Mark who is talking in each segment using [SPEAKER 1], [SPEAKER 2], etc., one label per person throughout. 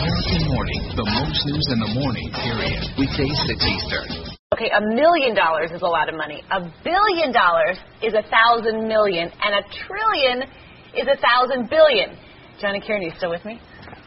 [SPEAKER 1] American Morning, the most news in the morning, period. Weekdays 6 Eastern.
[SPEAKER 2] Okay, $1 million is a lot of money. $1 billion is 1,000 million, and $1 trillion is 1,000 billion. Johnny Kieran, you still with me?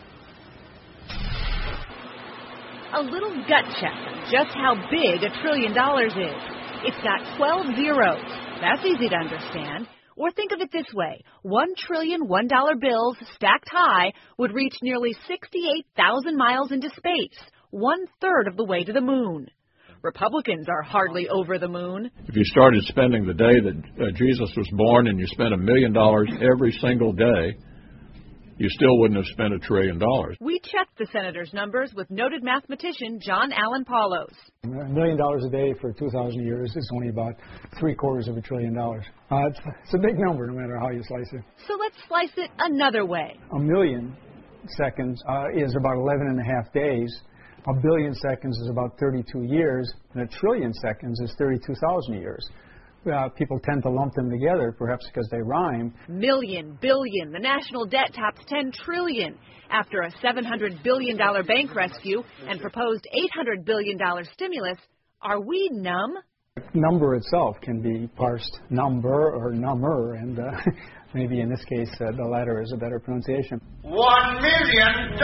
[SPEAKER 3] A little gut check just how big $1 trillion is. It's got 12 zeros. That's easy to understand. Or think of it this way. 1 trillion $1 bills stacked high would reach nearly 68,000 miles into space, 1/3 of the way to the moon. Republicans are hardly over the moon.
[SPEAKER 4] If you started spending the day that Jesus was born and you spent $1 million every single day, you still wouldn't have spent $1 trillion.
[SPEAKER 3] We checked the senator's numbers with noted mathematician John Allen Paulos.
[SPEAKER 5] $1 million a day for 2,000 years is only about $750 billion. It's a big number, no matter how you slice it.
[SPEAKER 3] So let's slice it another way.
[SPEAKER 5] 1 million seconds is about 11 and a half days. 1 billion seconds is about 32 years, and 1 trillion seconds is 32,000 years. People tend to lump them together, perhaps because they rhyme.
[SPEAKER 3] Million, billion, the national debt tops 10 trillion after a $700 billion bank rescue and proposed $800 billion stimulus. Are we numb?
[SPEAKER 5] Number itself can be parsed number or number, and maybe in this case the latter is a better pronunciation.
[SPEAKER 6] $1 million!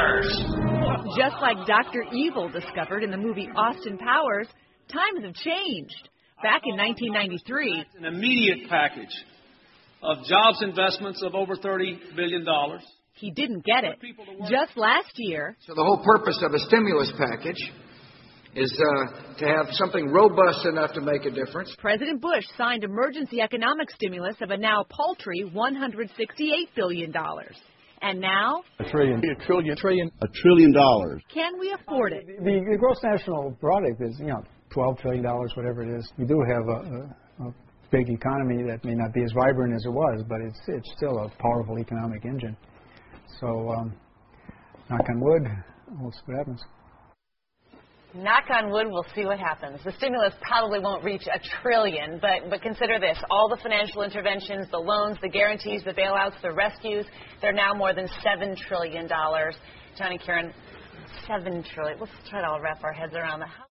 [SPEAKER 3] Just like Dr. Evil discovered in the movie Austin Powers, times have changed. Back in 1993,
[SPEAKER 7] an immediate package of jobs investments of over $30 billion.
[SPEAKER 3] He didn't get it. Just last year.
[SPEAKER 8] So the whole purpose of a stimulus package is to have something robust enough to make a difference.
[SPEAKER 3] President Bush signed emergency economic stimulus of a now paltry $168 billion. And now?
[SPEAKER 5] $1 trillion.
[SPEAKER 9] $1 trillion.
[SPEAKER 3] Can we afford it?
[SPEAKER 5] The gross national product is, $12 trillion, whatever it is. We do have a big economy that may not be as vibrant as it was, but it's still a powerful economic engine. So, knock on wood, we'll see what happens.
[SPEAKER 2] Knock on wood, we'll see what happens. The stimulus probably won't reach $1 trillion, but consider this. All the financial interventions, the loans, the guarantees, the bailouts, the rescues, they're now more than $7 trillion. Johnny Kieran, $7 trillion. Let's try to all wrap our heads around that.